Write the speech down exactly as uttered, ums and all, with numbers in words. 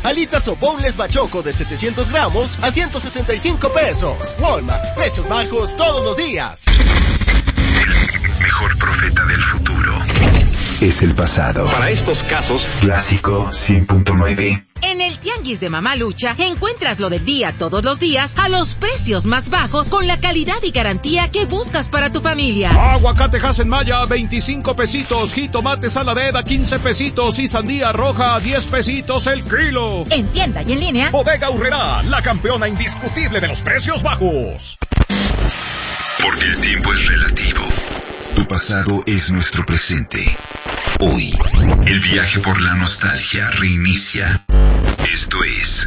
Alitas o boneless bachoco de setecientos gramos a ciento sesenta y cinco pesos. Walmart, precios bajos todos los días. El mejor profeta del futuro es el pasado. Para estos casos, Clásico cien punto nueve. En el Tianguis de Mamalucha encuentras lo del día todos los días a los precios más bajos con la calidad y garantía que buscas para tu familia. Aguacate Hasen Maya, veinticinco pesitos. Jitomate saladera, quince pesitos. Y sandía roja, diez pesitos el kilo. En tienda y en línea, Bodega Aurrerá, la campeona indiscutible de los precios bajos. Porque el tiempo es relativo. Tu pasado es nuestro presente. Hoy, el viaje por la nostalgia reinicia. Esto es